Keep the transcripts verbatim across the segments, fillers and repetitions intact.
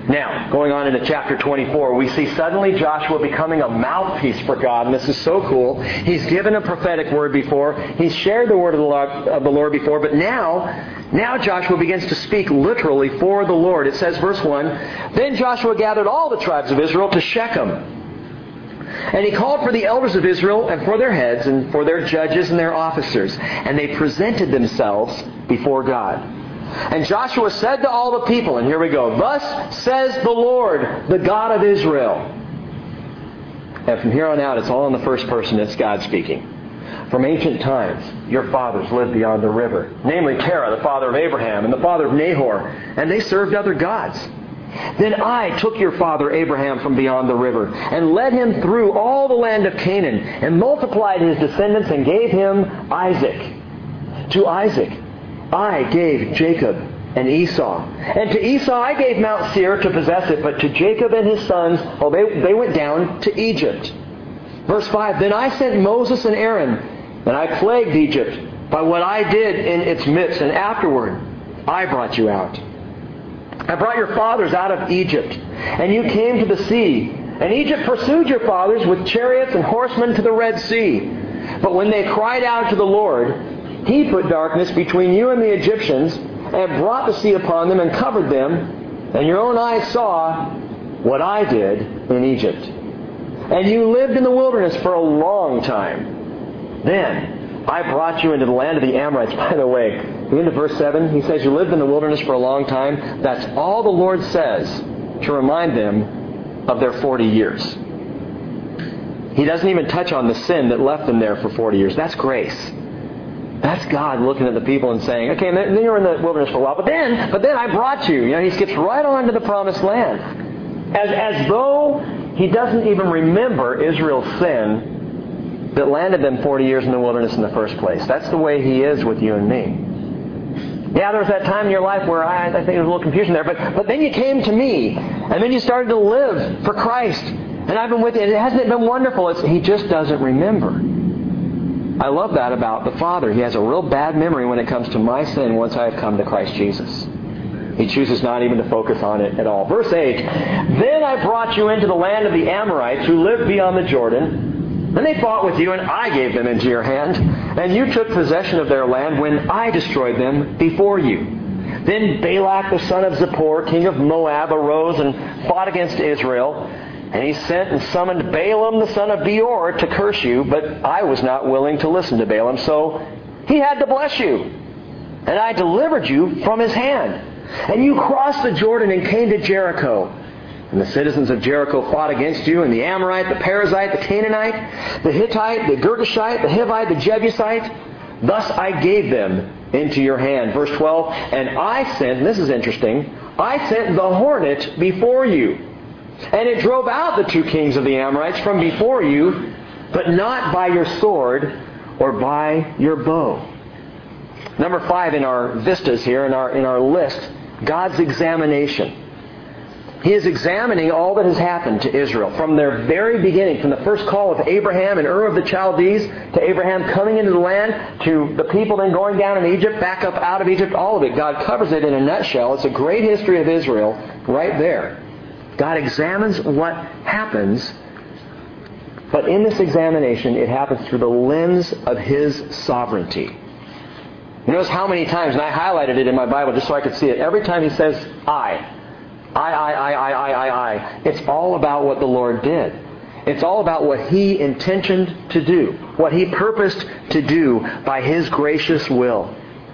Now, going on into chapter twenty-four, we see suddenly Joshua becoming a mouthpiece for God, and this is so cool. He's given a prophetic word before. He's shared the word of the Lord, of the Lord before, but now, now Joshua begins to speak literally for the Lord. It says, verse one, "Then Joshua gathered all the tribes of Israel to Shechem. And he called for the elders of Israel and for their heads and for their judges and their officers. And they presented themselves before God. And Joshua said to all the people," and here we go, "Thus says the Lord, the God of Israel." And from here on out, it's all in the first person. It's God speaking. "From ancient times, your fathers lived beyond the river, namely Terah, the father of Abraham, and the father of Nahor, and they served other gods. Then I took your father Abraham from beyond the river, and led him through all the land of Canaan, and multiplied his descendants, and gave him Isaac. To Isaac I gave Jacob and Esau. And to Esau I gave Mount Seir to possess it, but to Jacob and his sons, oh, they, they went down to Egypt." Verse five, "Then I sent Moses and Aaron, and I plagued Egypt by what I did in its midst, and afterward I brought you out. I brought your fathers out of Egypt, and you came to the sea. And Egypt pursued your fathers with chariots and horsemen to the Red Sea. But when they cried out to the Lord, He put darkness between you and the Egyptians, and brought the sea upon them and covered them. And your own eyes saw what I did in Egypt. And you lived in the wilderness for a long time. Then I brought you into the land of the Amorites." By the way, into verse seven, he says you lived in the wilderness for a long time. That's all the Lord says to remind them of their forty years. He doesn't even touch on the sin that left them there for forty years. That's grace. That's God looking at the people and saying, okay, then you were in the wilderness for a while, but then, but then I brought you. You know, he skips right on to the promised land. As, as though he doesn't even remember Israel's sin that landed them forty years in the wilderness in the first place. That's the way He is with you and me. Yeah, there was that time in your life where I, I think there was a little confusion there, but, but then you came to me, and then you started to live for Christ, and I've been with you, and hasn't it been wonderful? It's, he just doesn't remember. I love that about the Father. He has a real bad memory when it comes to my sin once I have come to Christ Jesus. He chooses not even to focus on it at all. Verse eight, "Then I brought you into the land of the Amorites who lived beyond the Jordan. And they fought with you, and I gave them into your hand. And you took possession of their land when I destroyed them before you. Then Balak the son of Zippor, king of Moab, arose and fought against Israel. And he sent and summoned Balaam the son of Beor to curse you, but I was not willing to listen to Balaam, so he had to bless you. And I delivered you from his hand. And you crossed the Jordan and came to Jericho. And the citizens of Jericho fought against you, and the Amorite, the Perizzite, the Canaanite, the Hittite, the Girgashite, the Hivite, the Jebusite. Thus I gave them into your hand." Verse twelve, "And I sent," and this is interesting, "I sent the hornet before you. And it drove out the two kings of the Amorites from before you, but not by your sword or by your bow." Number five in our vistas here, in our, in our list, God's examination. He is examining all that has happened to Israel from their very beginning, from the first call of Abraham and Ur of the Chaldees, to Abraham coming into the land, to the people then going down in Egypt, back up out of Egypt, all of it. God covers it in a nutshell. It's a great history of Israel right there. God examines what happens, but in this examination, it happens through the lens of His sovereignty. You notice how many times, and I highlighted it in my Bible just so I could see it, every time He says, I. I, I, I, I, I, I, I. It's all about what the Lord did. It's all about what He intentioned to do, what He purposed to do by His gracious will.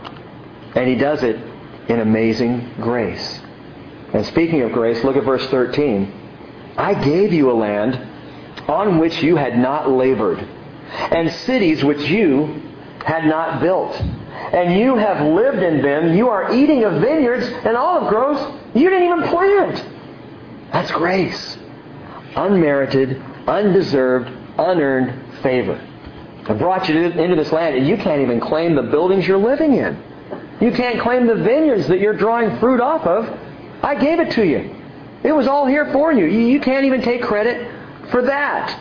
And He does it in amazing grace. And speaking of grace, look at verse thirteen. "I gave you a land on which you had not labored, and cities which you had not built. And you have lived in them. You are eating of vineyards and olive groves you didn't even plant." That's grace. Unmerited, undeserved, unearned favor. I brought you into this land, and you can't even claim the buildings you're living in. You can't claim the vineyards that you're drawing fruit off of. I gave it to you. It was all here for you. You can't even take credit for that.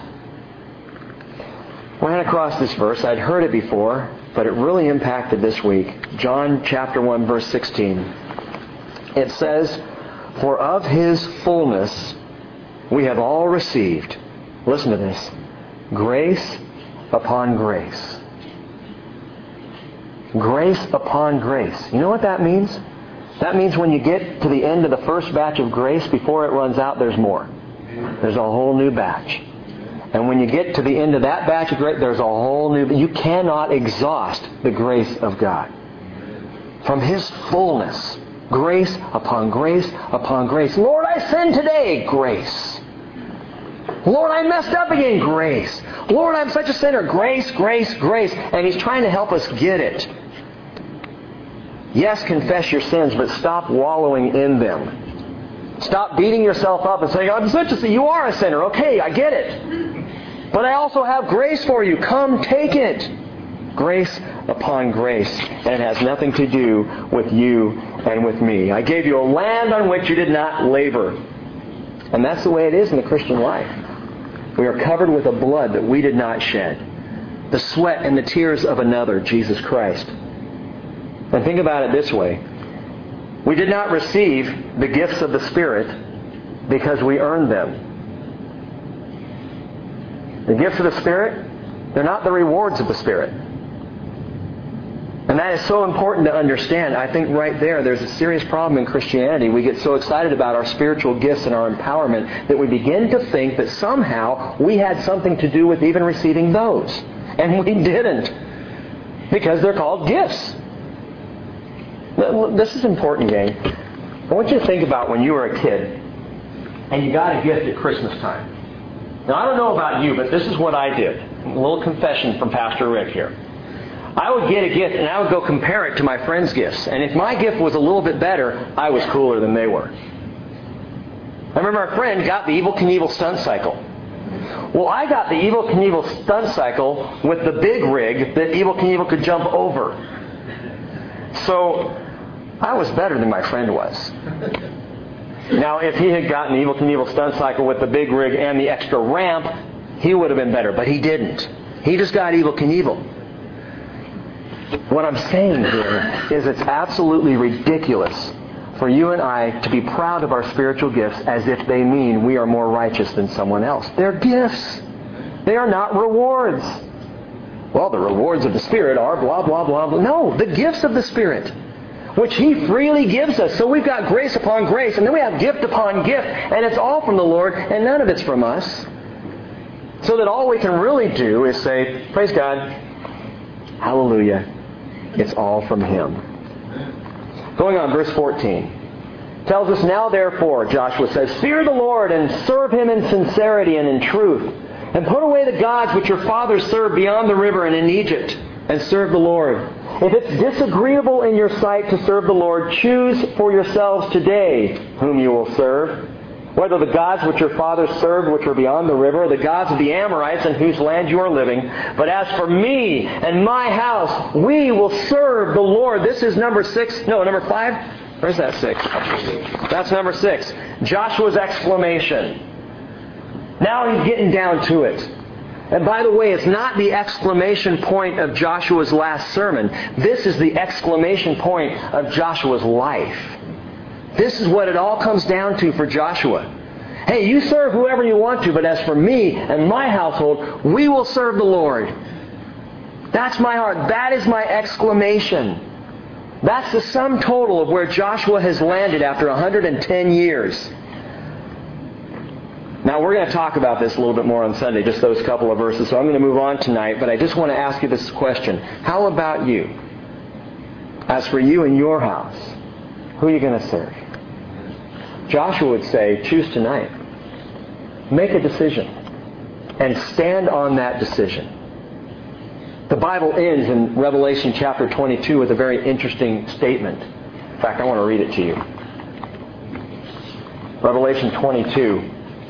When I ran across this verse, I'd heard it before, but it really impacted this week. John chapter one, verse sixteen. It says, For of His fullness we have all received, listen to this, grace upon grace. Grace upon grace. You know what that means? That means when you get to the end of the first batch of grace, before it runs out, there's more. There's a whole new batch. And when you get to the end of that batch of grace, there's a whole new... You cannot exhaust the grace of God. From His fullness, grace upon grace upon grace. Lord, I sinned today. Grace. Lord, I messed up again. Grace. Lord, I'm such a sinner. Grace, grace, grace. And He's trying to help us get it. Yes, confess your sins, but stop wallowing in them. Stop beating yourself up and saying, I'm such a sinner. You are a sinner. Okay, I get it. But I also have grace for you. Come take it. Grace upon grace. And it has nothing to do with you and with me. I gave you a land on which you did not labor. And that's the way it is in the Christian life. We are covered with a blood that we did not shed. The sweat and the tears of another, Jesus Christ. And think about it this way. We did not receive the gifts of the Spirit because we earned them. The gifts of the Spirit, they're not the rewards of the Spirit. And that is so important to understand. I think right there, there's a serious problem in Christianity. We get so excited about our spiritual gifts and our empowerment that we begin to think that somehow we had something to do with even receiving those. And we didn't. Because they're called gifts. This is important, gang. I want you to think about when you were a kid and you got a gift at Christmas time. Now, I don't know about you, but this is what I did. A little confession from Pastor Rick here. I would get a gift and I would go compare it to my friends' gifts. And if my gift was a little bit better, I was cooler than they were. I remember our friend got the Evel Knievel stunt cycle. Well, I got the Evel Knievel stunt cycle with the big rig that Evel Knievel could jump over. So, I was better than my friend was. Now, if he had gotten the Evel Knievel stunt cycle with the big rig and the extra ramp, he would have been better. But he didn't. He just got Evel Knievel. What I'm saying here is it's absolutely ridiculous for you and I to be proud of our spiritual gifts as if they mean we are more righteous than someone else. They're gifts. They are not rewards. Well, the rewards of the Spirit are blah, blah, blah, blah. No, the gifts of the Spirit, which He freely gives us. So we've got grace upon grace, and then we have gift upon gift, and it's all from the Lord, and none of it's from us. So that all we can really do is say, praise God, hallelujah, it's all from Him. Going on, verse fourteen. Tells us, now therefore, Joshua says, fear the Lord and serve Him in sincerity and in truth. And put away the gods which your fathers served beyond the river and in Egypt, and serve the Lord. If it's disagreeable in your sight to serve the Lord, choose for yourselves today whom you will serve. Whether the gods which your fathers served, which were beyond the river, or the gods of the Amorites in whose land you are living. But as for me and my house, we will serve the Lord. This is number six. No, number five. Where's that six? That's number six. Joshua's exclamation. Now he's getting down to it. And by the way, it's not the exclamation point of Joshua's last sermon. This is the exclamation point of Joshua's life. This is what it all comes down to for Joshua. Hey, you serve whoever you want to, but as for me and my household, we will serve the Lord. That's my heart. That is my exclamation. That's the sum total of where Joshua has landed after one hundred ten years. Now, we're going to talk about this a little bit more on Sunday, just those couple of verses. So I'm going to move on tonight, but I just want to ask you this question. How about you? As for you and your house, who are you going to serve? Joshua would say, choose tonight. Make a decision. And stand on that decision. The Bible ends in Revelation chapter twenty-two with a very interesting statement. In fact, I want to read it to you. Revelation twenty-two.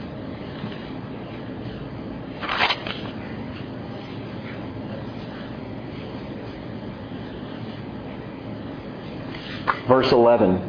Verse eleven.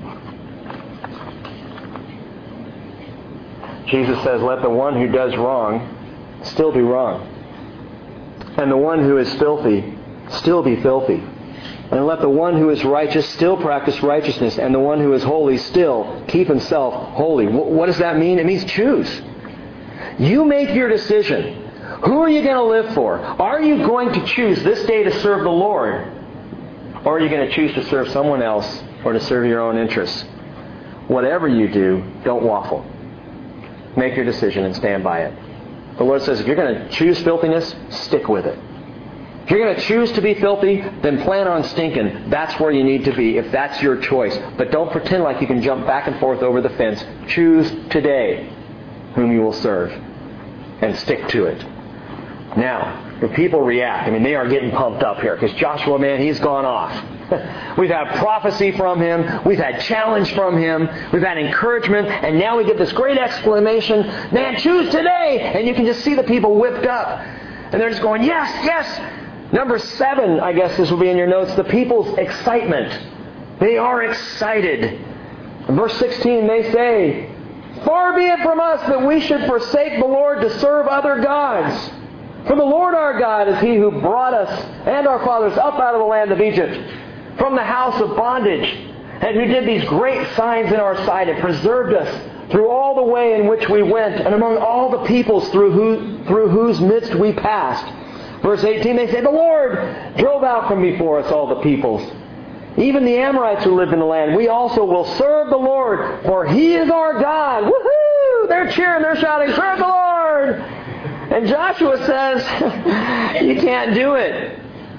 Jesus says, let the one who does wrong still do wrong. And the one who is filthy still be filthy. And let the one who is righteous still practice righteousness, and the one who is holy still keep himself holy. What does that mean? It means choose. You make your decision. Who are you going to live for? Are you going to choose this day to serve the Lord? Or are you going to choose to serve someone else or to serve your own interests? Whatever you do, don't waffle. Make your decision and stand by it. The Lord says, if you're going to choose filthiness, stick with it. If you're going to choose to be filthy, then plan on stinking. That's where you need to be, if that's your choice. But don't pretend like you can jump back and forth over the fence. Choose today whom you will serve. And stick to it. Now, the people react. I mean, they are getting pumped up here. Because Joshua, man, he's gone off. We've had prophecy from him. We've had challenge from him. We've had encouragement. And now we get this great exclamation, man, choose today! And you can just see the people whipped up. And they're just going, yes, yes! Number seven, I guess this will be in your notes, the people's excitement. They are excited. In verse sixteen, they say, far be it from us that we should forsake the Lord to serve other gods. For the Lord our God is He who brought us and our fathers up out of the land of Egypt, from the house of bondage, and who did these great signs in our sight and preserved us through all the way in which we went, and among all the peoples through, who, through whose midst we passed. Verse eighteen, they say, the Lord drove out from before us all the peoples, even the Amorites who lived in the land. We also will serve the Lord, for He is our God. Woohoo! They're cheering, they're shouting, serve the Lord! And Joshua says, you can't do it.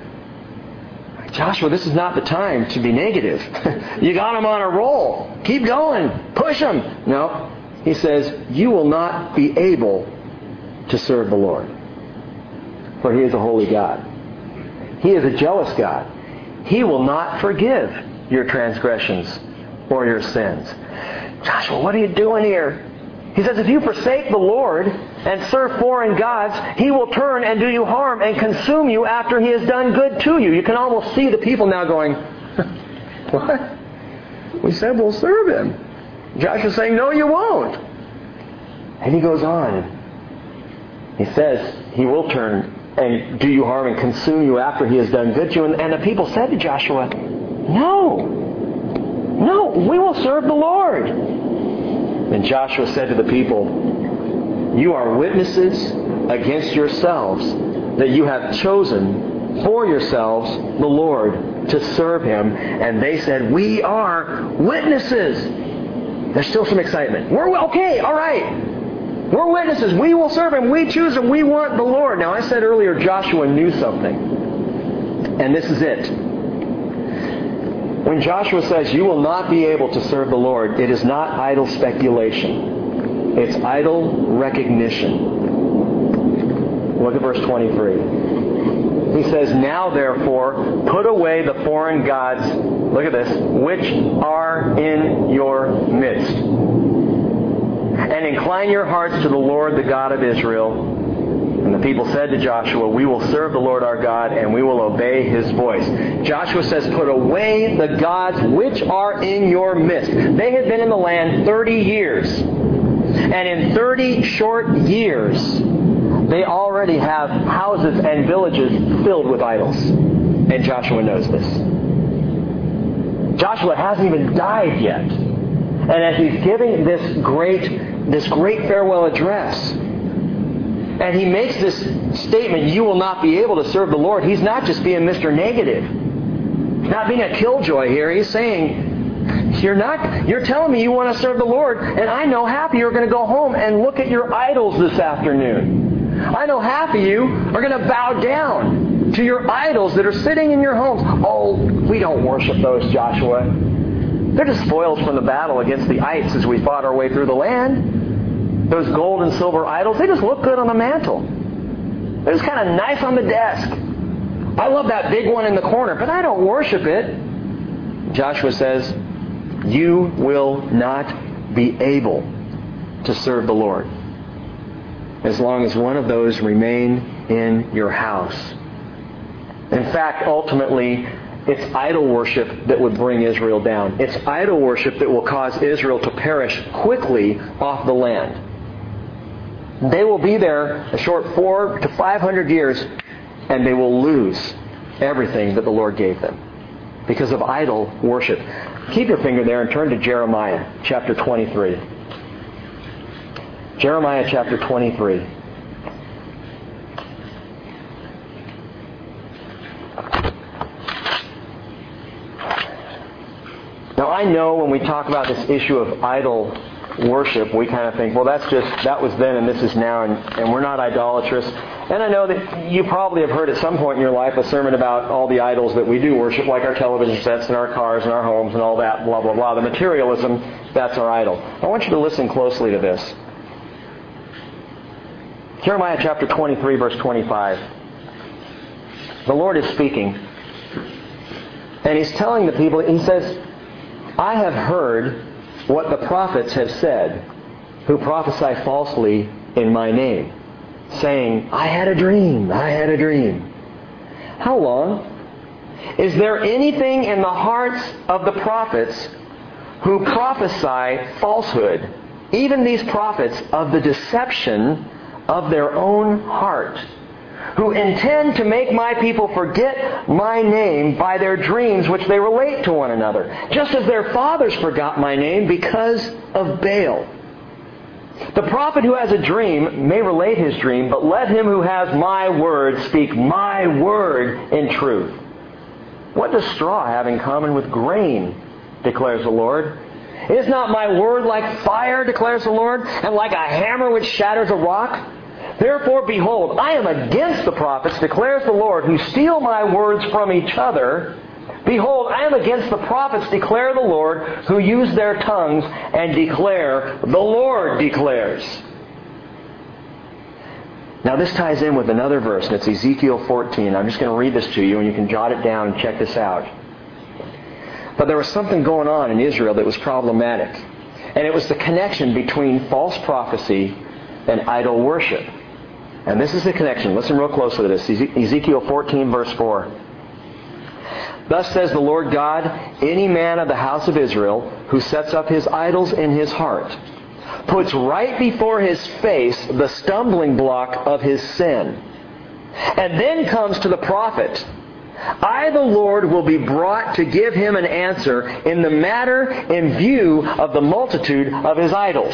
Joshua, this is not the time to be negative. You got them on a roll. Keep going. Push them. No. He says, you will not be able to serve the Lord. For He is a holy God. He is a jealous God. He will not forgive your transgressions or your sins. Joshua, what are you doing here? He says, if you forsake the Lord and serve foreign gods, He will turn and do you harm and consume you after He has done good to you. You can almost see the people now going, what? We said we'll serve Him. Joshua's saying, no, you won't. And he goes on. He says, He will turn and do you harm and consume you after He has done good to you. And, and the people said to Joshua, no, no, we will serve the Lord. And Joshua said to the people, you are witnesses against yourselves that you have chosen for yourselves the Lord to serve Him. And they said, we are witnesses. There's still some excitement. We're okay, all right. We're witnesses. We will serve Him. We choose Him. We want the Lord. Now, I said earlier Joshua knew something. And this is it. When Joshua says, you will not be able to serve the Lord, it is not idle speculation. It's idle recognition. Look at verse twenty-three. He says, now therefore, put away the foreign gods, look at this, which are in your midst. And incline your hearts to the Lord, the God of Israel. And the people said to Joshua, we will serve the Lord our God, and we will obey His voice. Joshua says, put away the gods which are in your midst. They had been in the land thirty years. And in thirty short years, they already have houses and villages filled with idols. And Joshua knows this. Joshua hasn't even died yet. And as he's giving this great, this great farewell address, and he makes this statement, you will not be able to serve the Lord, he's not just being Mister Negative. He's not being a killjoy here. He's saying, you're not, you're telling me you want to serve the Lord, and I know half of you are going to go home and look at your idols this afternoon. I know half of you are going to bow down to your idols that are sitting in your homes. Oh, we don't worship those, Joshua. They're just spoils from the battle against the ites as we fought our way through the land. Those gold and silver idols, they just look good on the mantle. They're just kind of nice on the desk. I love that big one in the corner, but I don't worship it. Joshua says, you will not be able to serve the Lord as long as one of those remain in your house. In fact, ultimately, it's idol worship that would bring Israel down. It's idol worship that will cause Israel to perish quickly off the land. They will be there a short four to five hundred years, and they will lose everything that the Lord gave them. because of idol worship. Keep your finger there and turn to Jeremiah chapter twenty-three. Jeremiah chapter twenty-three. Now I know when we talk about this issue of idol worship, we kind of think, well, that's just, that was then and this is now, and, and we're not idolatrous. And I know that you probably have heard at some point in your life a sermon about all the idols that we do worship, like our television sets and our cars and our homes and all that, blah, blah, blah. The materialism, that's our idol. I want you to listen closely to this. Jeremiah chapter twenty-three, verse twenty-five. The Lord is speaking. And He's telling the people, He says, I have heard what the prophets have said, who prophesy falsely in my name, saying, I had a dream, I had a dream. How long? Is there anything in the hearts of the prophets who prophesy falsehood, even these prophets of the deception of their own heart, who intend to make my people forget my name by their dreams which they relate to one another, just as their fathers forgot my name because of Baal. The prophet who has a dream may relate his dream, but let him who has my word speak my word in truth. What does straw have in common with grain, declares the Lord? Is not my word like fire, declares the Lord, and like a hammer which shatters a rock? Therefore, behold, I am against the prophets, declares the Lord, who steal my words from each other. Behold, I am against the prophets, declare the Lord, who use their tongues and declare, the Lord declares. Now this ties in with another verse, and it's Ezekiel fourteen. I'm just going to read this to you, and you can jot it down and check this out. But there was something going on in Israel that was problematic. And it was the connection between false prophecy and idol worship. And this is the connection. Listen real closely to this. Ezekiel fourteen, verse four. Thus says the Lord God, any man of the house of Israel who sets up his idols in his heart, puts right before his face the stumbling block of his sin, and then comes to the prophet, I, the Lord, will be brought to give him an answer in the matter in view of the multitude of his idols.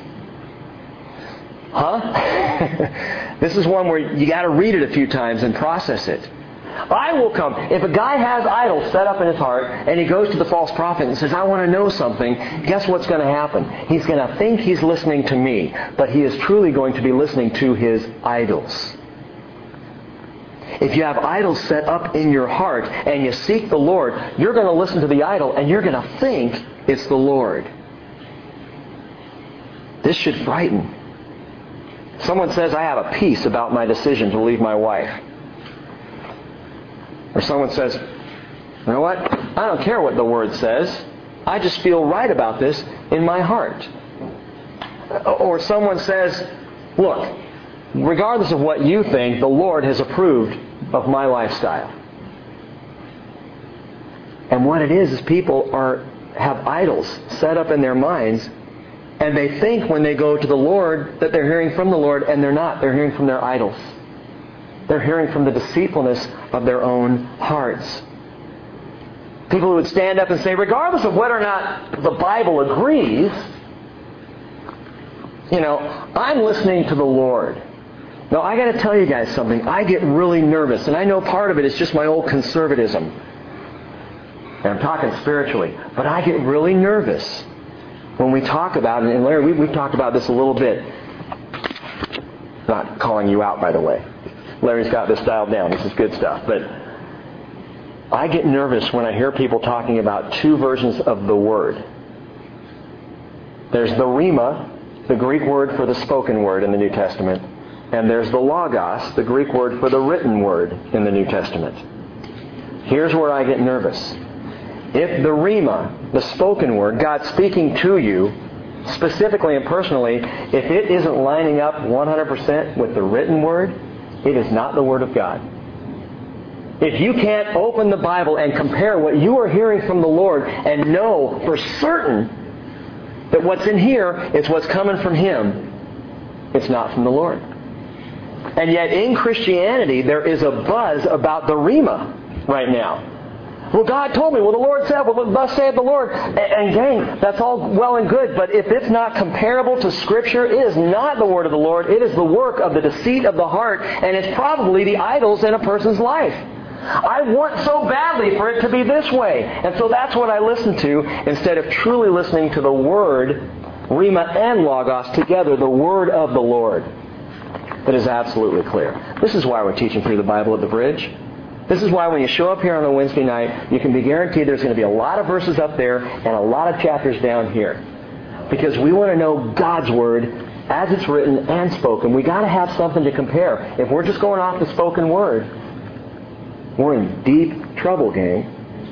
Huh? This is one where you got to read it a few times and process it. I will come. If a guy has idols set up in his heart and he goes to the false prophet and says, I want to know something, guess what's going to happen? He's going to think he's listening to me, but he is truly going to be listening to his idols. If you have idols set up in your heart and you seek the Lord, you're going to listen to the idol and you're going to think it's the Lord. This should frighten. Someone says, I have a peace about my decision to leave my wife. Or someone says, you know what? I don't care what the Word says. I just feel right about this in my heart. Or someone says, look, regardless of what you think, the Lord has approved of my lifestyle. And what it is, is people are have idols set up in their minds, and they think when they go to the Lord that they're hearing from the Lord, and they're not. They're hearing from their idols. They're hearing from the deceitfulness of their own hearts. People who would stand up and say, regardless of whether or not the Bible agrees, you know, I'm listening to the Lord. Now, I got to tell you guys something. I get really nervous, and I know part of it is just my old conservatism. And I'm talking spiritually. But I get really nervous when we talk about it. And Larry, we, we've talked about this a little bit. Not calling you out, by the way. Larry's got this dialed down. This is good stuff. But I get nervous when I hear people talking about two versions of the Word. There's the Rhema, the Greek word for the spoken word in the New Testament. And there's the Logos, the Greek word for the written word in the New Testament. Here's where I get nervous. If the Rhema, the spoken word, God speaking to you, specifically and personally, if it isn't lining up one hundred percent with the written word, it is not the Word of God. If you can't open the Bible and compare what you are hearing from the Lord and know for certain that what's in here is what's coming from Him, it's not from the Lord. And yet in Christianity, there is a buzz about the Rhema right now. Well, God told me. Well, the Lord said, well, thus saith the Lord. And, and gang, that's all well and good, but if it's not comparable to Scripture, it is not the word of the Lord. It is the work of the deceit of the heart, and it's probably the idols in a person's life. I want so badly for it to be this way. And so that's what I listen to instead of truly listening to the Word, Rhema and Logos together, the Word of the Lord that is absolutely clear. This is why we're teaching through the Bible at the Bridge. This is why when you show up here on a Wednesday night, you can be guaranteed there's going to be a lot of verses up there and a lot of chapters down here. Because we want to know God's Word as it's written and spoken. We've got to have something to compare. If we're just going off the spoken Word, we're in deep trouble, gang.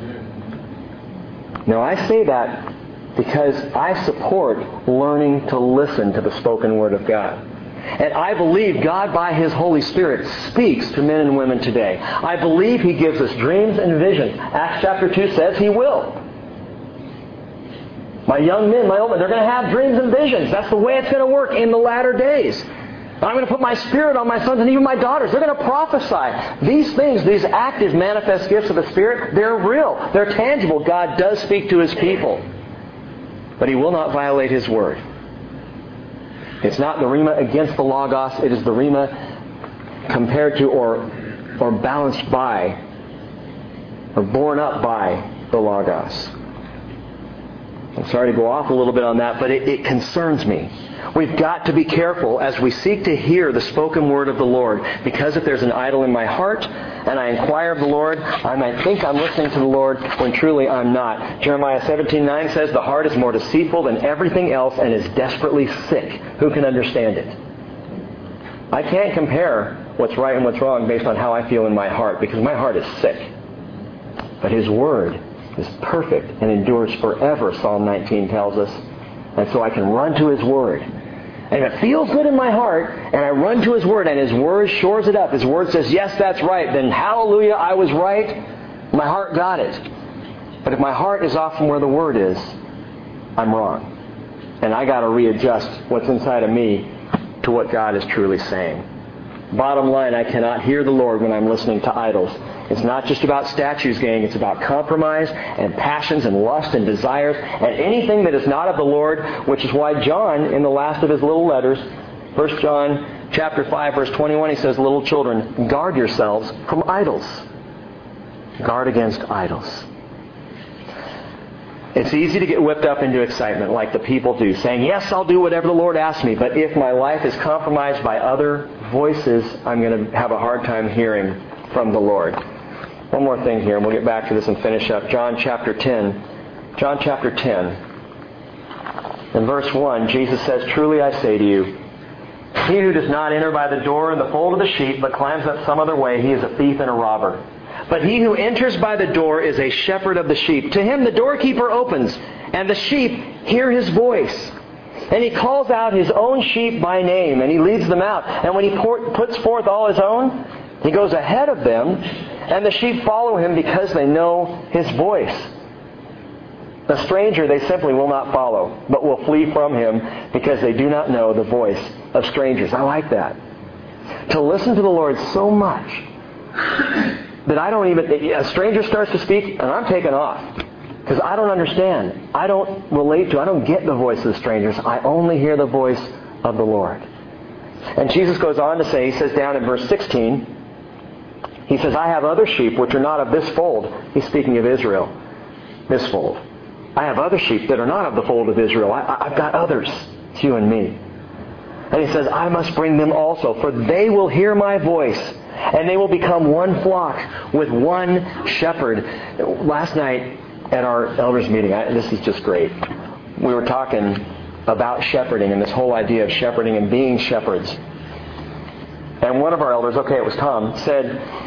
Now, I say that because I support learning to listen to the spoken Word of God. And I believe God, by His Holy Spirit, speaks to men and women today. I believe He gives us dreams and visions. Acts chapter two says He will. My young men, my old men, they're going to have dreams and visions. That's the way it's going to work in the latter days. I'm going to put my Spirit on my sons and even my daughters. They're going to prophesy. These things, these active manifest gifts of the Spirit, they're real. They're tangible. God does speak to His people. But He will not violate His Word. It's not the Rhema against the Logos. It is the Rhema compared to or, or balanced by or borne up by the Logos. I'm sorry to go off a little bit on that, but it, it concerns me. We've got to be careful as we seek to hear the spoken word of the Lord, because if there's an idol in my heart and I inquire of the Lord, I might think I'm listening to the Lord when truly I'm not. Jeremiah seventeen nine says, the heart is more deceitful than everything else and is desperately sick. Who can understand it? I can't compare what's right and what's wrong based on how I feel in my heart, because my heart is sick. But His Word is perfect and endures forever, Psalm nineteen tells us. And so I can run to His Word. And if it feels good in my heart, and I run to His Word, and His Word shores it up, His Word says, yes, that's right, then hallelujah, I was right. My heart got it. But if my heart is off from where the Word is, I'm wrong. And I got to readjust what's inside of me to what God is truly saying. Bottom line, I cannot hear the Lord when I'm listening to idols. It's not just about statues, gang. It's about compromise and passions and lust and desires and anything that is not of the Lord, which is why John, in the last of his little letters, First John chapter five, verse twenty-one, he says, little children, guard yourselves from idols. Guard against idols. It's easy to get whipped up into excitement like the people do, saying, yes, I'll do whatever the Lord asks me, but if my life is compromised by other voices, I'm going to have a hard time hearing from the Lord. One more thing here, and we'll get back to this and finish up. John chapter ten. John chapter ten. In verse one, Jesus says, truly I say to you, he who does not enter by the door in the fold of the sheep, but climbs up some other way, he is a thief and a robber. But he who enters by the door is a shepherd of the sheep. To him the doorkeeper opens, and the sheep hear his voice. And he calls out his own sheep by name, and he leads them out. And when he pour, puts forth all his own, he goes ahead of them, and the sheep follow him because they know his voice. The stranger they simply will not follow, but will flee from him because they do not know the voice of strangers. I like that. To listen to the Lord so much that I don't even, a stranger starts to speak, and I'm taken off. Because I don't understand. I don't relate to, I don't get the voice of the strangers. I only hear the voice of the Lord. And Jesus goes on to say, he says down in verse sixteen, he says, I have other sheep which are not of this fold. He's speaking of Israel. This fold. I have other sheep that are not of the fold of Israel. I, I've got others. It's you and me. And he says, I must bring them also, for they will hear my voice, and they will become one flock with one shepherd. Last night at our elders meeting, I, this is just great. We were talking about shepherding and this whole idea of shepherding and being shepherds. And one of our elders, okay, it was Tom, said,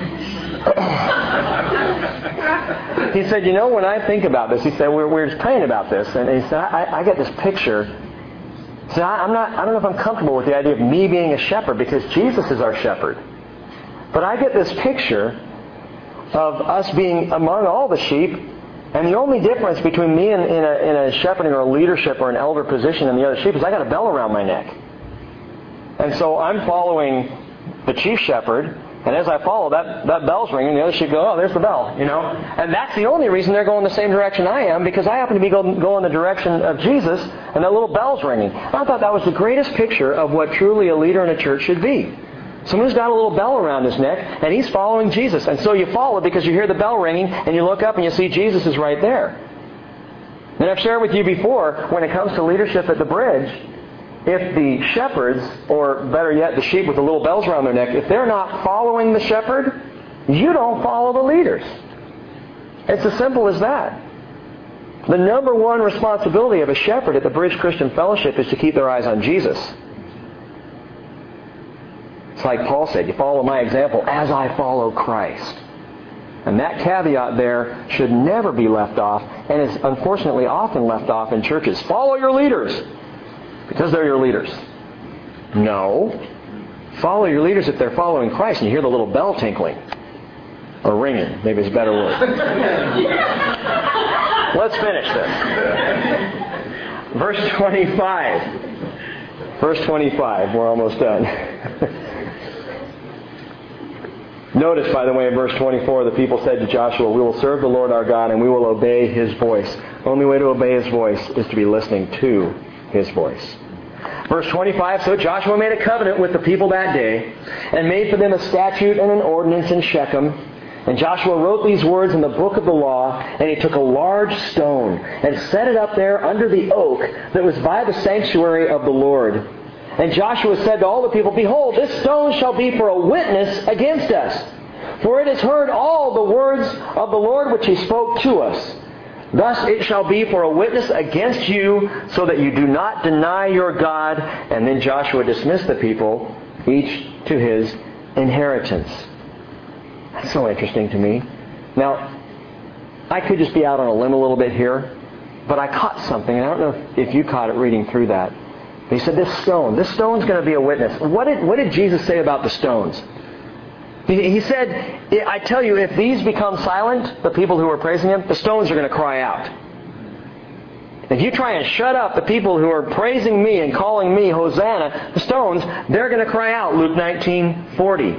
he said, you know, when I think about this, he said, we were, we were just praying about this, and he said, I, I get this picture. He said, I'm not, I don't know if I'm comfortable with the idea of me being a shepherd, because Jesus is our shepherd. But I get this picture of us being among all the sheep, and the only difference between me and in a, in a shepherding or a leadership or an elder position and the other sheep is I got a bell around my neck. And so I'm following the chief shepherd, And as I follow, that, that bell's ringing. The other sheep go, oh, there's the bell, you know. And that's the only reason they're going the same direction I am, because I happen to be going, going the direction of Jesus, and that little bell's ringing. I thought that was the greatest picture of what truly a leader in a church should be. Someone who's got a little bell around his neck, and he's following Jesus. And so you follow because you hear the bell ringing, and you look up and you see Jesus is right there. And I've shared with you before, when it comes to leadership at the Bridge, if the shepherds, or better yet, the sheep with the little bells around their neck, if they're not following the shepherd, you don't follow the leaders. It's as simple as that. The number one responsibility of a shepherd at the Bridge Christian Fellowship is to keep their eyes on Jesus. It's like Paul said, you follow my example as I follow Christ. And that caveat there should never be left off, and is unfortunately often left off in churches. Follow your leaders because they're your leaders. No. Follow your leaders if they're following Christ, and you hear the little bell tinkling. Or ringing, maybe it's a better word. Let's finish this. Verse twenty-five. Verse twenty-five, we're almost done. Notice, by the way, in verse twenty-four, the people said to Joshua, we will serve the Lord our God and we will obey His voice. The only way to obey His voice is to be listening to His voice. Verse twenty-five, so Joshua made a covenant with the people that day and made for them a statute and an ordinance in Shechem. And Joshua wrote these words in the book of the law, and he took a large stone and set it up there under the oak that was by the sanctuary of the Lord. And Joshua said to all the people, behold, this stone shall be for a witness against us. For it has heard all the words of the Lord which He spoke to us. Thus it shall be for a witness against you, so that you do not deny your God. And then Joshua dismissed the people, each to his inheritance. That's so interesting to me. Now, I could just be out on a limb a little bit here, but I caught something, and I don't know if you caught it reading through that. He said, this stone, this stone's going to be a witness. What did, what did Jesus say about the stones? He, he said, I tell you, if these become silent, the people who are praising Him, the stones are going to cry out. If you try and shut up the people who are praising me and calling me Hosanna, the stones, they're going to cry out. Luke nineteen forty.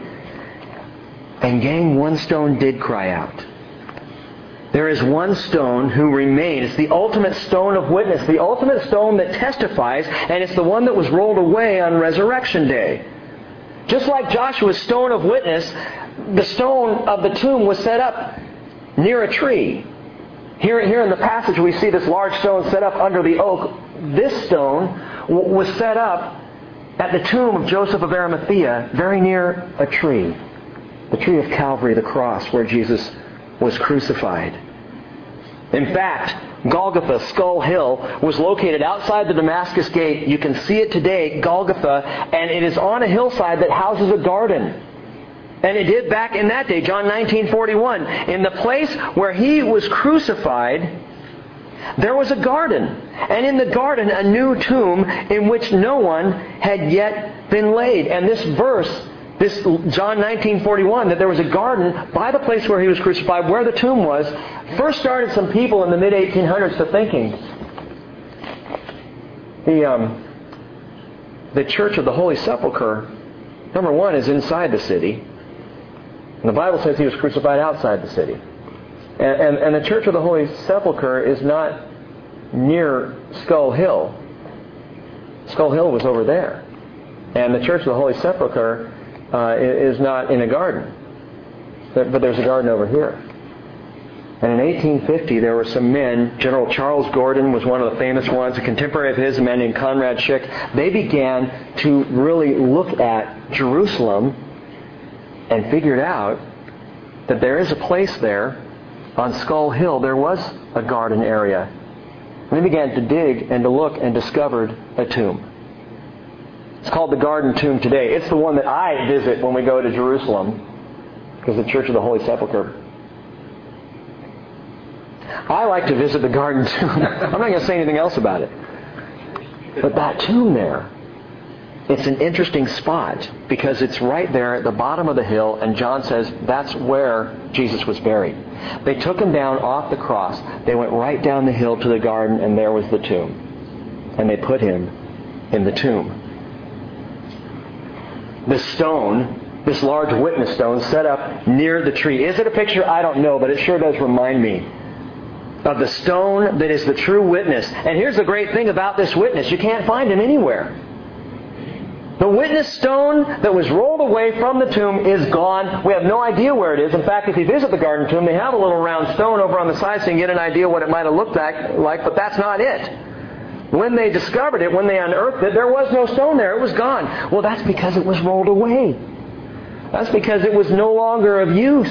And gang, one stone did cry out. There is one stone who remained. It's the ultimate stone of witness, the ultimate stone that testifies, and it's the one that was rolled away on Resurrection Day. Just like Joshua's stone of witness, the stone of the tomb was set up near a tree. Here, here in the passage we see this large stone set up under the oak. This stone w- was set up at the tomb of Joseph of Arimathea, very near a tree. The tree of Calvary, the cross, where Jesus was crucified. In fact, Golgotha, Skull Hill, was located outside the Damascus Gate. You can see it today, Golgotha, and it is on a hillside that houses a garden. And it did back in that day, John nineteen forty-one. In the place where He was crucified, there was a garden. And in the garden, a new tomb in which no one had yet been laid. And this verse, this John nineteen forty-one, that there was a garden by the place where He was crucified, where the tomb was, first started some people in the mid eighteen hundreds to thinking, the um, the Church of the Holy Sepulchre, number one, is inside the city. And the Bible says He was crucified outside the city. And, and, and the Church of the Holy Sepulchre is not near Skull Hill. Skull Hill was over there. And the Church of the Holy Sepulchre Uh, is not in a garden. But, but there's a garden over here. And in eighteen fifty, there were some men. General Charles Gordon was one of the famous ones, a contemporary of his, a man named Conrad Schick. They began to really look at Jerusalem and figured out that there is a place there on Skull Hill. There was a garden area. And they began to dig and to look and discovered a tomb. It's called the Garden Tomb today. It's the one that I visit when we go to Jerusalem, because the Church of the Holy Sepulchre. I like to visit the Garden Tomb. I'm not going to say anything else about it. But that tomb there, it's an interesting spot, because it's right there at the bottom of the hill, and John says that's where Jesus was buried. They took Him down off the cross. They went right down the hill to the garden, and there was the tomb. And they put Him in the tomb. The stone this large witness stone set up near the tree. Is it a picture? I don't know, but it sure does remind me of the stone that is the true witness. And here's the great thing about this witness. You can't find him anywhere. The witness stone that was rolled away from the tomb is gone. We have no idea where it is. In fact, if you visit the Garden Tomb, they have a little round stone over on the side so you can get an idea what it might have looked like, but that's not it. When they discovered it, when they unearthed it, there was no stone there. It was gone. Well, that's because it was rolled away. That's because it was no longer of use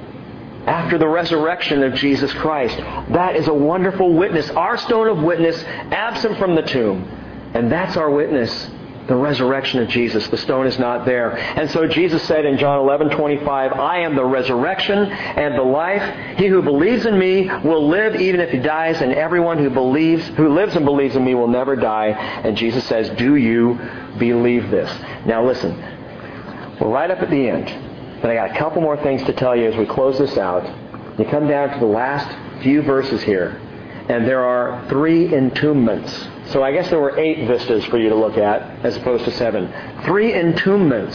after the resurrection of Jesus Christ. That is a wonderful witness. Our stone of witness, absent from the tomb. And that's our witness. The resurrection of Jesus. The stone is not there. And so Jesus said in John eleven twenty-five, I am the resurrection and the life. He who believes in me will live even if he dies, and everyone who believes, who lives and believes in me will never die. And Jesus says, do you believe this? Now listen, we're right up at the end, but I got a couple more things to tell you as we close this out. You come down to the last few verses here, and there are three entombments. So I guess there were eight vistas for you to look at, as opposed to seven. Three entombments.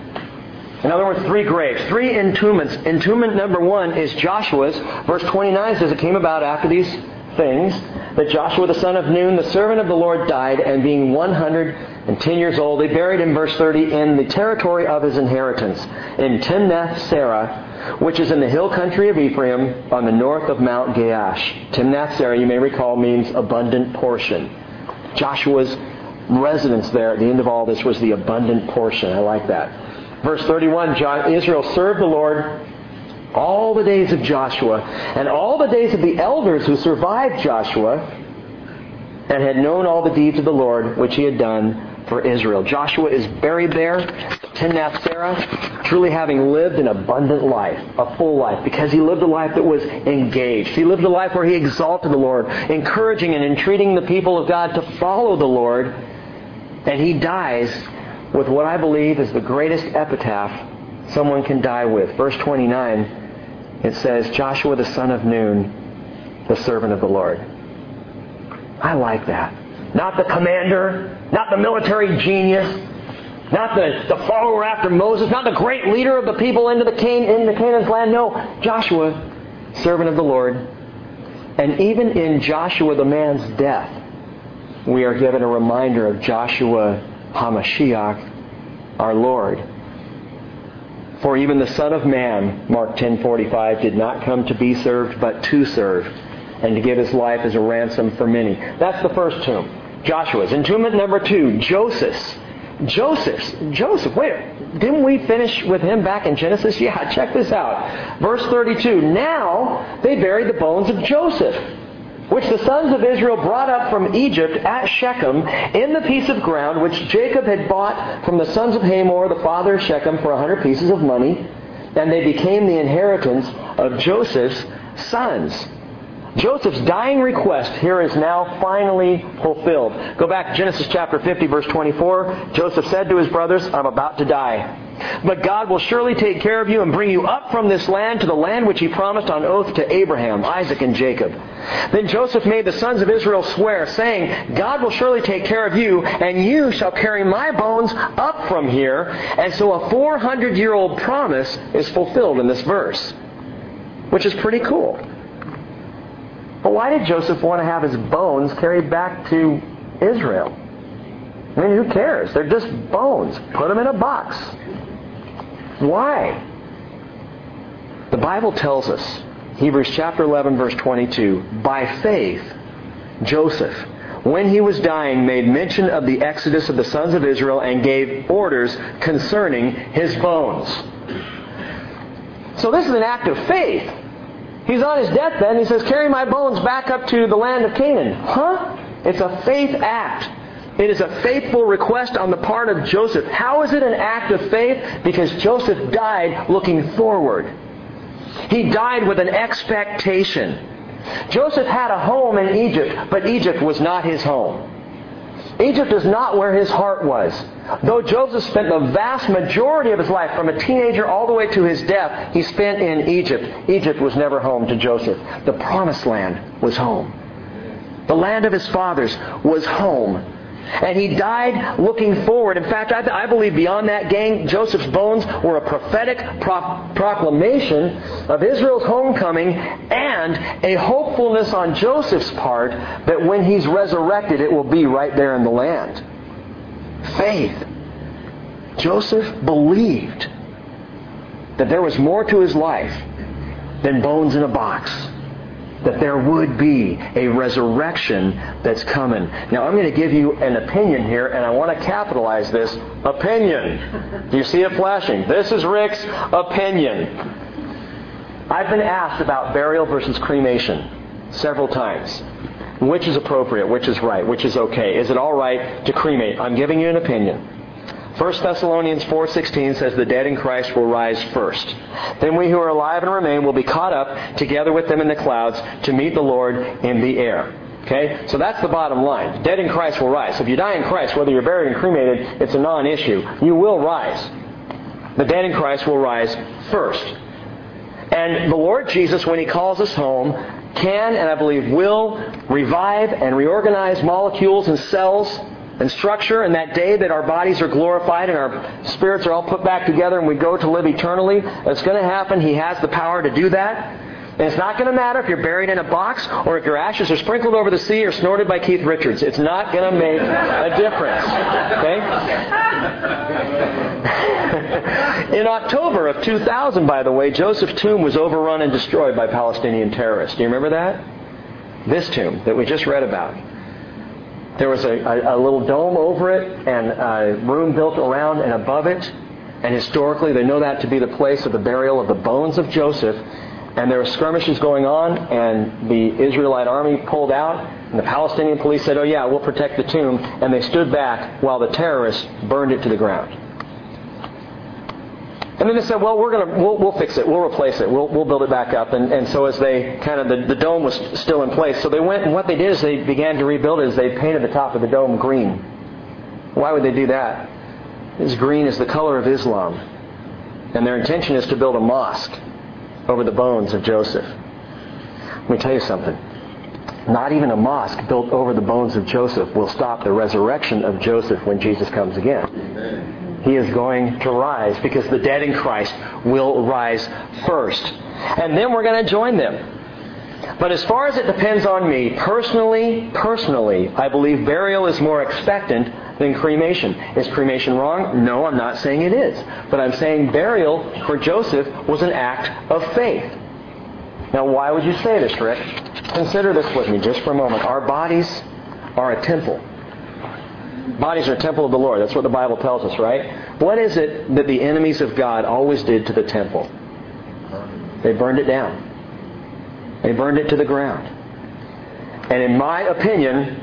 In other words, three graves. Three entombments. Entombment number one is Joshua's. Verse twenty-nine says, it came about after these things that Joshua the son of Nun, the servant of the Lord, died, and being one hundred ten years old, they buried him, verse thirty, in the territory of his inheritance, in Timnath-Serah, which is in the hill country of Ephraim, on the north of Mount Gaash. Timnath-Serah, you may recall, means abundant portion. Joshua's residence there at the end of all this was the abundant portion. I like that. Verse thirty-one, Israel served the Lord all the days of Joshua and all the days of the elders who survived Joshua and had known all the deeds of the Lord which he had done for Israel. Joshua is buried there, Timnath-Serah, truly having lived an abundant life, a full life, because he lived a life that was engaged. He lived a life where he exalted the Lord, encouraging and entreating the people of God to follow the Lord. And he dies with what I believe is the greatest epitaph someone can die with. Verse twenty-nine, it says, Joshua the son of Nun, the servant of the Lord. I like that. Not the commander, not the military genius, not the, the follower after Moses, not the great leader of the people into the Can, in the Canaan's land. No, Joshua, servant of the Lord. And even in Joshua the man's death, we are given a reminder of Joshua HaMashiach, our Lord. For even the Son of Man, Mark ten forty-five, did not come to be served, but to serve, and to give his life as a ransom for many. That's the first tomb, Joshua's. Entombment number two, Joseph's. Joseph's. Joseph. Wait, didn't we finish with him back in Genesis? Yeah, check this out. Verse thirty-two. Now they buried the bones of Joseph, which the sons of Israel brought up from Egypt at Shechem in the piece of ground which Jacob had bought from the sons of Hamor, the father of Shechem, for a hundred pieces of money. And they became the inheritance of Joseph's sons. Joseph's dying request here is now finally fulfilled. Go back to Genesis chapter fifty, verse twenty-four. Joseph said to his brothers, I'm about to die. But God will surely take care of you and bring you up from this land to the land which he promised on oath to Abraham, Isaac, and Jacob. Then Joseph made the sons of Israel swear, saying, God will surely take care of you, and you shall carry my bones up from here. And so a four hundred year old promise is fulfilled in this verse, which is pretty cool. But why did Joseph want to have his bones carried back to Israel? I mean, who cares? They're just bones. Put them in a box. Why? The Bible tells us, Hebrews chapter eleven, verse twenty-two, by faith, Joseph, when he was dying, made mention of the exodus of the sons of Israel and gave orders concerning his bones. So this is an act of faith. He's on his deathbed and he says, carry my bones back up to the land of Canaan. Huh? It's a faith act. It is a faithful request on the part of Joseph. How is it an act of faith? Because Joseph died looking forward. He died with an expectation. Joseph had a home in Egypt, but Egypt was not his home. Egypt is not where his heart was. Though Joseph spent the vast majority of his life, from a teenager all the way to his death, he spent in Egypt. Egypt was never home to Joseph. The promised land was home. The land of his fathers was home. And he died looking forward. In fact, I, I believe beyond that, gang, Joseph's bones were a prophetic pro- proclamation of Israel's homecoming and a hopefulness on Joseph's part that when he's resurrected, it will be right there in the land. Faith. Joseph believed that there was more to his life than bones in a box. That there would be a resurrection that's coming. Now I'm going to give you an opinion here, and I want to capitalize this opinion. Do you see it flashing? This is Rick's opinion. I've been asked about burial versus cremation several times. Which is appropriate? Which is right? Which is okay? Is it all right to cremate? I'm giving you an opinion. First Thessalonians four sixteen says the dead in Christ will rise first. Then we who are alive and remain will be caught up together with them in the clouds to meet the Lord in the air. Okay? So that's the bottom line. Dead in Christ will rise. So if you die in Christ, whether you're buried and cremated, it's a non-issue. You will rise. The dead in Christ will rise first. And the Lord Jesus, when He calls us home, can and I believe will revive and reorganize molecules and cells and structure, and that day that our bodies are glorified and our spirits are all put back together and we go to live eternally, that's going to happen. He has the power to do that. And it's not going to matter if you're buried in a box or if your ashes are sprinkled over the sea or snorted by Keith Richards. It's not going to make a difference. Okay? In October of two thousand, by the way, Joseph's tomb was overrun and destroyed by Palestinian terrorists. Do you remember that? This tomb that we just read about. There was a, a, a little dome over it and a room built around and above it. And historically, they know that to be the place of the burial of the bones of Joseph. And there were skirmishes going on, and the Israelite army pulled out. And the Palestinian police said, oh yeah, we'll protect the tomb. And they stood back while the terrorists burned it to the ground. And then they said, well, we're going to, we'll, we'll fix it. We'll replace it. We'll, we'll build it back up. And, and so as they kind of, the, the dome was still in place. So they went, and what they did is they began to rebuild it. Is they painted the top of the dome green. Why would they do that? Because green is the color of Islam. And their intention is to build a mosque over the bones of Joseph. Let me tell you something. Not even a mosque built over the bones of Joseph will stop the resurrection of Joseph when Jesus comes again. Amen. He is going to rise because the dead in Christ will rise first. And then we're going to join them. But as far as it depends on me, personally, personally, I believe burial is more expectant than cremation. Is cremation wrong? No, I'm not saying it is. But I'm saying burial for Joseph was an act of faith. Now, why would you say this, Rick? Consider this with me just for a moment. Our bodies are a temple. Bodies are a temple of the Lord. That's what the Bible tells us, right? What is it that the enemies of God always did to the temple? They burned it down. They burned it to the ground. And in my opinion,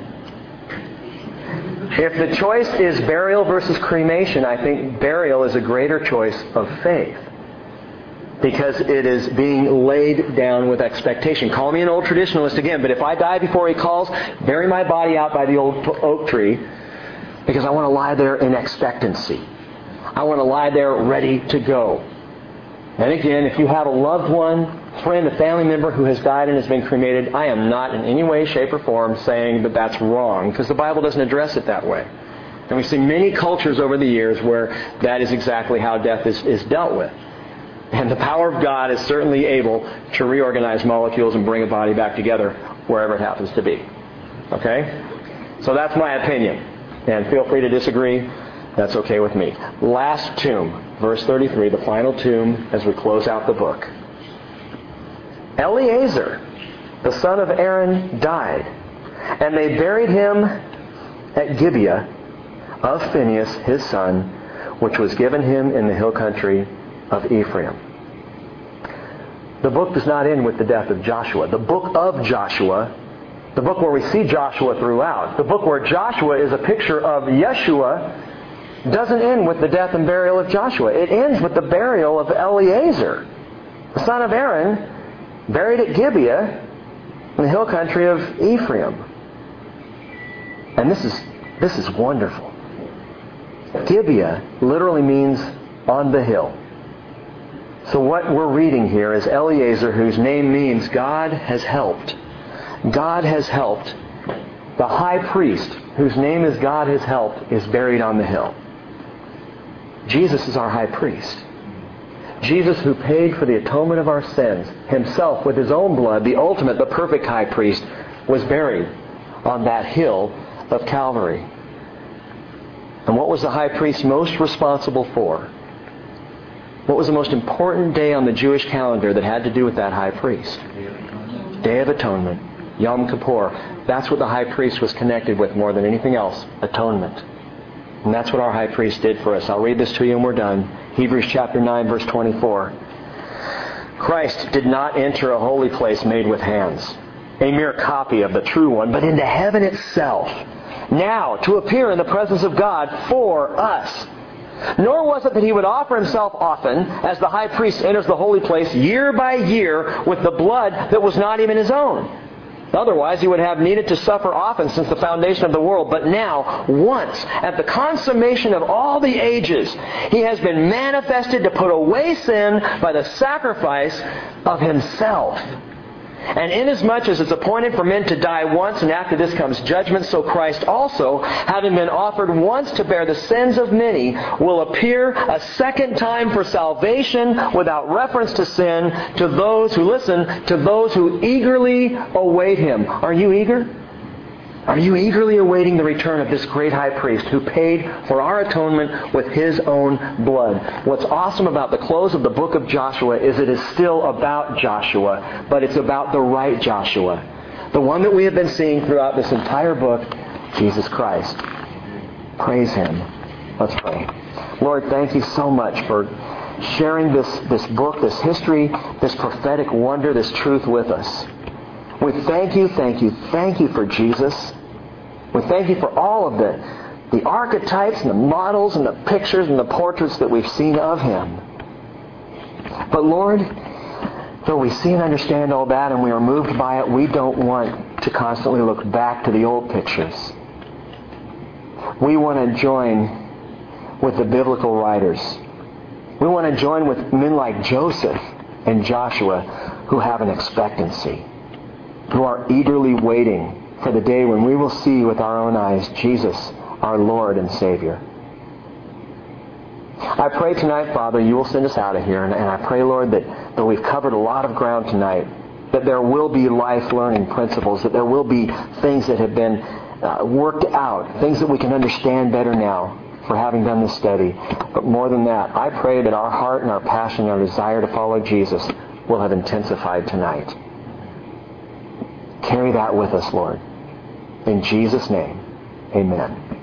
if the choice is burial versus cremation, I think burial is a greater choice of faith. Because it is being laid down with expectation. Call me an old traditionalist again, but if I die before He calls, bury my body out by the old oak tree, because I want to lie there in expectancy. I want to lie there ready to go. And again, if you have a loved one, friend, a family member who has died and has been cremated, I am not in any way, shape, or form saying that that's wrong, because the Bible doesn't address it that way. And we see many cultures over the years where that is exactly how death is, is dealt with. And the power of God is certainly able to reorganize molecules and bring a body back together wherever it happens to be. Okay? So that's my opinion. And feel free to disagree. That's okay with me. Last tomb, verse thirty-three, the final tomb as we close out the book. Eleazar, the son of Aaron, died, and they buried him at Gibeah of Phinehas, his son, which was given him in the hill country of Ephraim. The book does not end with the death of Joshua. The book of Joshua, the book where we see Joshua throughout, the book where Joshua is a picture of Yeshua, doesn't end with the death and burial of Joshua. It ends with the burial of Eleazar, the son of Aaron, buried at Gibeah in the hill country of Ephraim. And this is this is wonderful. Gibeah literally means on the hill. So what we're reading here is Eleazar, whose name means God has helped. God has helped. The high priest, whose name is God has helped, is buried on the hill. Jesus is our high priest. Jesus, who paid for the atonement of our sins, himself with his own blood, the ultimate, the perfect high priest, was buried on that hill of Calvary. And what was the high priest most responsible for? What was the most important day on the Jewish calendar that had to do with that high priest? Day of Atonement, Yom Kippur. That's what the high priest was connected with more than anything else, atonement. And that's what our high priest did for us. I'll read this to you and we're done. Hebrews chapter nine, verse twenty-four. Christ did not enter a holy place made with hands, a mere copy of the true one, but into heaven itself, now to appear in the presence of God for us. Nor was it that he would offer himself often, as the high priest enters the holy place year by year with the blood that was not even his own. Otherwise, he would have needed to suffer often since the foundation of the world. But now, once, at the consummation of all the ages, he has been manifested to put away sin by the sacrifice of himself. And inasmuch as it's appointed for men to die once, and after this comes judgment, so Christ also, having been offered once to bear the sins of many, will appear a second time for salvation without reference to sin to those who listen, to those who eagerly await him. Are you eager? Are you eagerly awaiting the return of this great high priest who paid for our atonement with his own blood? What's awesome about the close of the book of Joshua is it is still about Joshua, but it's about the right Joshua. The one that we have been seeing throughout this entire book, Jesus Christ. Praise him. Let's pray. Lord, thank you so much for sharing this, this book, this history, this prophetic wonder, this truth with us. We thank you, thank you, thank you for Jesus. We thank you for all of the, the archetypes and the models and the pictures and the portraits that we've seen of him. But Lord, though we see and understand all that and we are moved by it, we don't want to constantly look back to the old pictures. We want to join with the biblical writers. We want to join with men like Joseph and Joshua who have an expectancy, who are eagerly waiting for the day when we will see with our own eyes Jesus, our Lord and Savior. I pray tonight, Father, you will send us out of here, and, and I pray, Lord, that, that we've covered a lot of ground tonight, that there will be life-learning principles, that there will be things that have been uh, worked out, things that we can understand better now for having done this study. But more than that, I pray that our heart and our passion and our desire to follow Jesus will have intensified tonight. Carry that with us, Lord. In Jesus' name, amen.